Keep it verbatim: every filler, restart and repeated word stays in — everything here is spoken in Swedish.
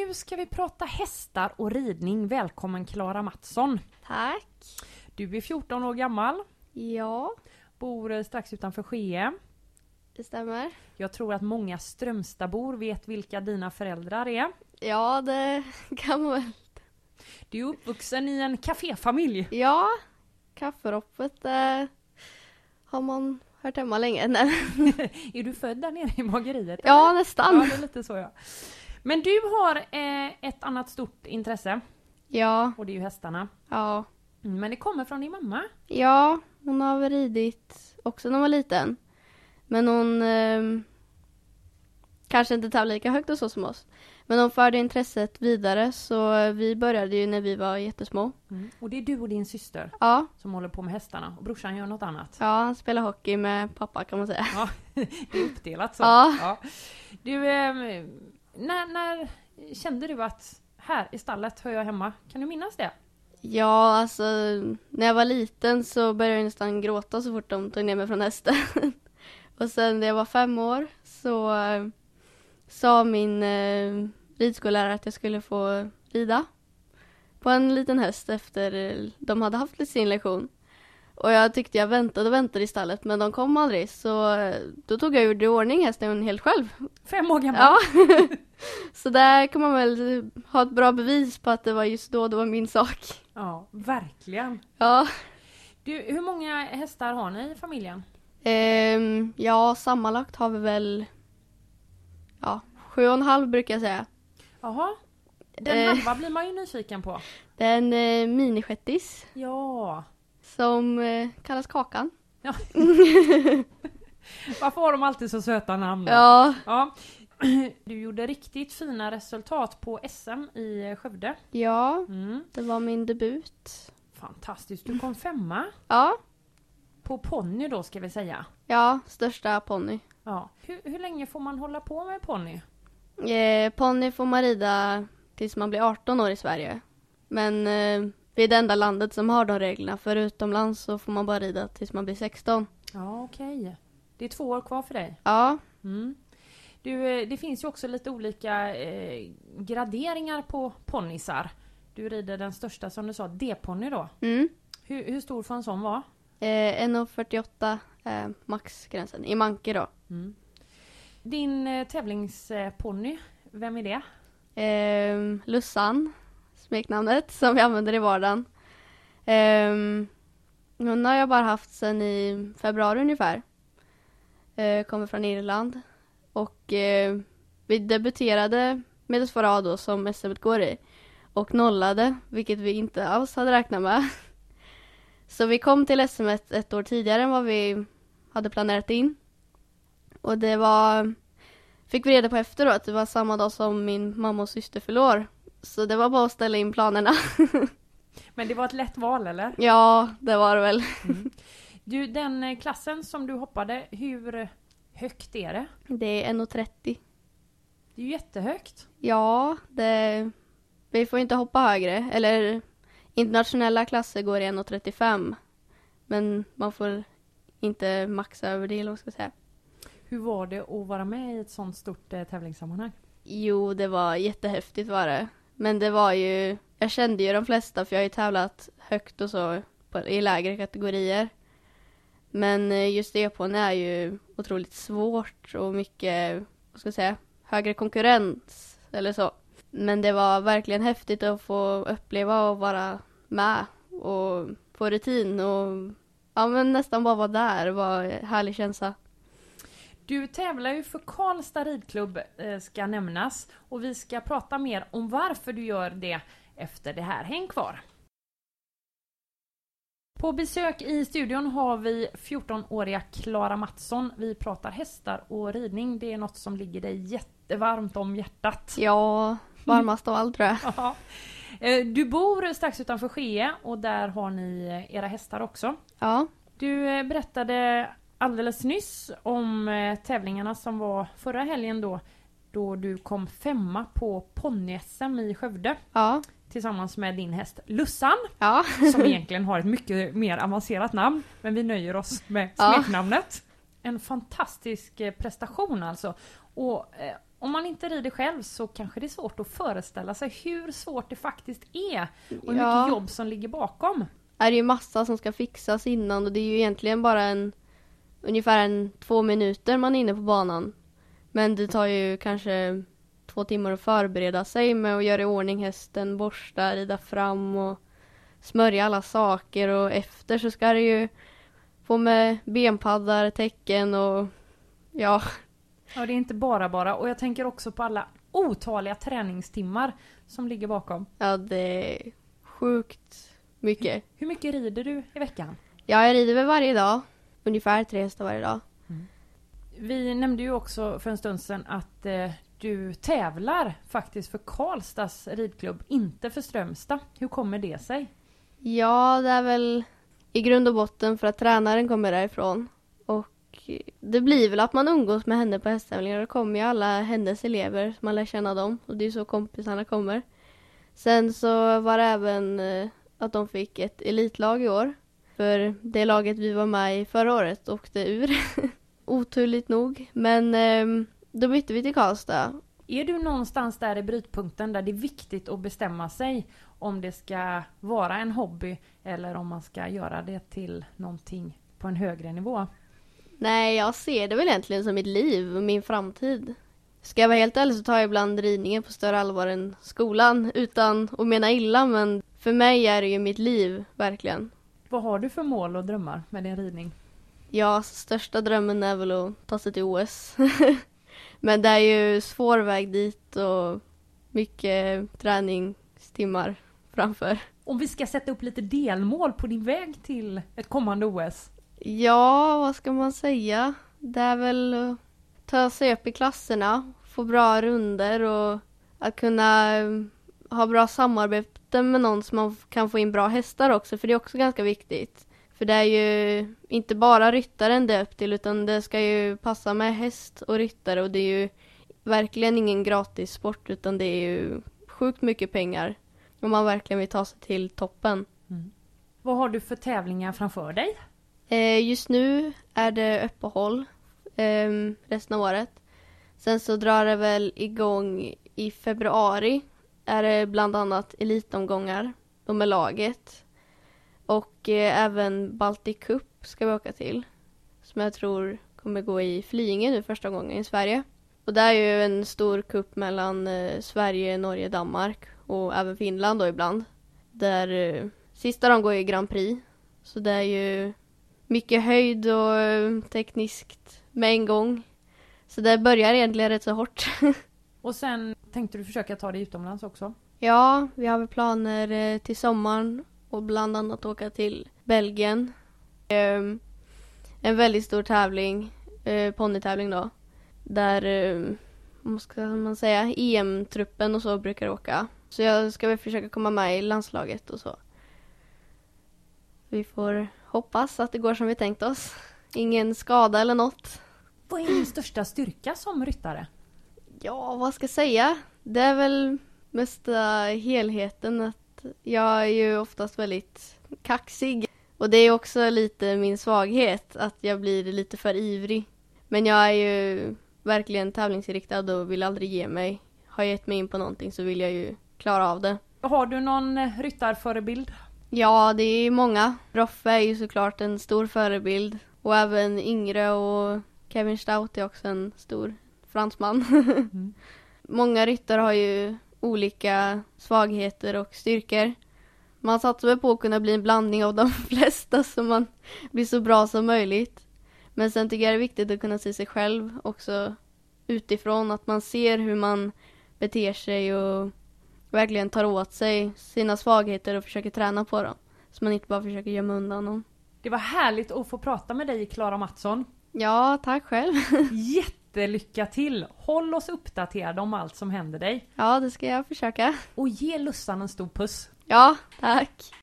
Nu ska vi prata hästar och ridning. Välkommen Klara Mattsson. Tack. Du är fjorton år gammal. Ja, Bor strax utanför Skee. det stämmer. Jag tror att många Strömstadbor vet vilka dina föräldrar är. Ja, det kan man väl. Du är uppvuxen i en kaféfamilj. Ja, kafferoppet eh, har man hört hemma länge. Nej. Är du född där nere i bageriet? Ja, eller? nästan. Ja, det är lite så, ja. Men du har eh, ett annat stort intresse. Ja, Och det är ju hästarna. ja. Mm, men det kommer från din mamma. Ja, hon har väl ridit också när hon var liten. Men hon eh, kanske inte tävlar lika högt och så som oss. Men hon förde intresset vidare, så vi började ju när vi var jättesmå. Mm. Och det är du och din syster Ja, som håller på med hästarna. Och brorsan gör något annat. ja, han spelar hockey med pappa kan man säga. Ja, det är uppdelat så. Ja. Du, eh, när, när kände du att här i stallet hör jag hemma? Kan du minnas det? Ja, alltså när jag var liten så började jag nästan gråta så fort de tog ner mig från hästen. Och sen när jag var fem år så äh, sa min äh, ridskollärare att jag skulle få rida på en liten häst efter äh, de hade haft sin lektion. Och jag tyckte jag väntade och väntade i stallet, men de kom aldrig. Så äh, då tog jag ur i ordning hästen helt själv. Fem år gammal? Ja. Så där kan man väl ha ett bra bevis på att det var just då det var min sak. Ja, verkligen. Ja. Du, hur många hästar har ni i familjen? Ehm, ja, sammanlagt har vi väl ja, sju och en halv brukar jag säga. Jaha, den Eh. halva blir man ju nyfiken på. Det är en eh, minishettis Ja. som eh, kallas Kakan. ja. Varför har de alltid så söta namn? Ja, Ja. Du gjorde riktigt fina resultat på S M i Skövde. ja, Mm. det var min debut. Fantastiskt, du kom femma. Ja, På ponny då ska vi säga. ja, största ponny. Ja. Hur, hur länge får man hålla på med ponny? Eh, ponny får man rida tills man blir arton år i Sverige. Men eh, vi är det enda landet som har de reglerna. För utomlands så får man bara rida tills man blir sexton. Ja, okej. Det är två år kvar för dig. Ja, Mm. Du, eh, det finns ju också lite olika eh, graderingar på ponnysar. Du rider den största som du sa, D-ponny då. mm. Hur, hur stor får en sån vara? Eh, en komma fyrtioåtta eh, maxgränsen i manke då. Mm. Din eh, tävlingsponny, vem är det? Eh, Lussan, smeknamnet som vi använder i vardagen. Eh, hon har jag bara haft sedan i februari ungefär. Eh, kommer från Irland. Och eh, vi debuterade med ett farad då som S M går i. Och nollade, vilket vi inte alls hade räknat med. Så vi kom till S M ett, ett år tidigare än vad vi hade planerat in. Och det var... Fick vi reda på efteråt att det var samma dag som min mamma och syster förlor. Så det var bara att ställa in planerna. Men det var ett lätt val, eller? Ja, det var det väl. Mm. Du, den eh, klassen som du hoppade, hur högt är det? Det är en komma trettio. Det är ju jättehögt. Ja, det... vi får inte hoppa högre. Eller internationella klasser går i en komma trettiofem. Men man får inte maxa över det, eller vad ska jag säga. Hur var det att vara med i ett sånt stort eh, tävlingssammanhang? Jo, det var jättehäftigt var det. Men det var ju... Jag kände ju de flesta för jag har ju tävlat högt och så på, i lägre kategorier. Men eh, just det på är ju otroligt svårt och mycket, vad ska jag säga, högre konkurrens eller så. Men det var verkligen häftigt att få uppleva och vara med och få rutin och ja, men nästan bara vara där. Det var en härlig känsla. Du tävlar ju för Karlstad ridklubb eh, ska nämnas. Och vi ska prata mer om varför du gör det efter det här. Häng kvar! På besök i studion har vi fjorton-åriga Klara Mattsson. Vi pratar hästar och ridning. Det är något som ligger dig jättevarmt om hjärtat. Ja, varmast av allt tror jag. Ja. Eh, Du bor strax utanför Skee och där har ni eh, era hästar också. Ja, Du eh, berättade alldeles nyss om eh, tävlingarna som var förra helgen då. Då du kom femma på ponny-S M i Skövde. ja, Tillsammans med din häst Lussan. ja. Som egentligen har ett mycket mer avancerat namn. Men vi nöjer oss med Ja. smeknamnet. En fantastisk eh, prestation alltså. Och eh, Om man inte rider själv så kanske det är svårt att föreställa sig hur svårt det faktiskt är. Och hur Ja. mycket jobb som ligger bakom. Är det ju massa som ska fixas innan och det är ju egentligen bara en ungefär en två minuter man är inne på banan. Men det tar ju kanske två timmar att förbereda sig med att göra i ordning hästen, borsta, rida fram och smörja alla saker. Och efter så ska det ju få med benpaddar, tecken och ja. Ja, det är inte bara bara. Och jag tänker också på alla otaliga träningstimmar som ligger bakom. Ja, det är sjukt mycket. Hur mycket rider du i veckan? Ja, jag rider väl varje dag. Ungefär tre hästar varje dag. Vi nämnde ju också för en stund sedan att eh, du tävlar faktiskt för Karlstads ridklubb, inte för Strömstad. Hur kommer det sig? Ja, det är väl i grund och botten för att tränaren kommer därifrån. Och det blir väl att man umgås med henne på hästtävlingar. Det kommer ju alla hennes elever, man lär känna dem. Och det är så kompisarna kommer. Sen så var det även eh, att de fick ett elitlag i år. För det laget vi var med i förra året åkte ur. Oturligt nog. Men eh, då bytte vi till Karlstad. Är du någonstans där i brytpunkten där det är viktigt att bestämma sig om det ska vara en hobby eller om man ska göra det till någonting på en högre nivå? Nej, jag ser det väl egentligen som mitt liv och min framtid. Ska jag vara helt ärlig så tar jag ibland ridningen på större allvar än skolan. Utan att mena illa, men för mig är det ju mitt liv, verkligen. Vad har du för mål och drömmar med din ridning? Ja, största drömmen är väl att ta sig till O S. Men det är ju svår väg dit och mycket träningstimmar framför. Om vi ska sätta upp lite delmål på din väg till ett kommande O S? Ja, vad ska man säga? Det är väl att ta sig upp i klasserna, få bra runder och att kunna ha bra samarbete med någon som man kan få in bra hästar också, för det är också ganska viktigt. För det är ju inte bara ryttaren det är upp till, utan det ska ju passa med häst och ryttare, och det är ju verkligen ingen gratis sport, utan det är ju sjukt mycket pengar om man verkligen vill ta sig till toppen. Mm. Vad har du för tävlingar framför dig? Eh, just nu är det uppehåll eh, resten av året. Sen så drar det väl igång i februari. Är det bland annat elitomgångar. De är laget. Och eh, även Baltic Cup ska vi åka till. Som jag tror kommer gå i Flyinge nu första gången i Sverige. Och det är ju en stor cup mellan eh, Sverige, Norge, Danmark. Och även Finland då ibland. Där eh, sista de går i Grand Prix. Så det är ju mycket höjd och eh, tekniskt med en gång. Så det börjar egentligen rätt så hårt. Och sen tänkte du försöka ta dig utomlands också? Ja, vi har väl planer eh, till sommaren och bland annat åka till Belgien. Eh, en väldigt stor tävling, eh, ponnytävling då. Där, eh, vad ska man säga, E M-truppen och så brukar åka. Så jag ska väl försöka komma med i landslaget och så. Vi får hoppas att det går som vi tänkt oss. Ingen skada eller något. Vad är din största styrka som ryttare? Ja, vad ska jag säga? Det är väl mesta helheten. Att jag är ju oftast väldigt kaxig. Och det är också lite min svaghet. Att jag blir lite för ivrig. Men jag är ju verkligen tävlingsinriktad och vill aldrig ge mig. Har jag gett mig in på någonting så vill jag ju klara av det. Har du någon ryttarförebild? Ja, det är många. Roffe är ju såklart en stor förebild. Och även Yngre och Kevin Stout är också en stor fransman. Mm. Många ryttare har ju olika svagheter och styrkor. Man satsar väl på att kunna bli en blandning av de flesta så man blir så bra som möjligt. Men sen tycker jag det är viktigt att kunna se sig själv också utifrån. Att man ser hur man beter sig och verkligen tar åt sig sina svagheter och försöker träna på dem. Så man inte bara försöker gömma undan dem. Det var härligt att få prata med dig, Klara Mattsson. Ja, tack själv. Jättelycka till. Håll oss uppdaterade om allt som händer dig. Ja, det ska jag försöka. Och ge Lussan en stor puss. Ja, tack.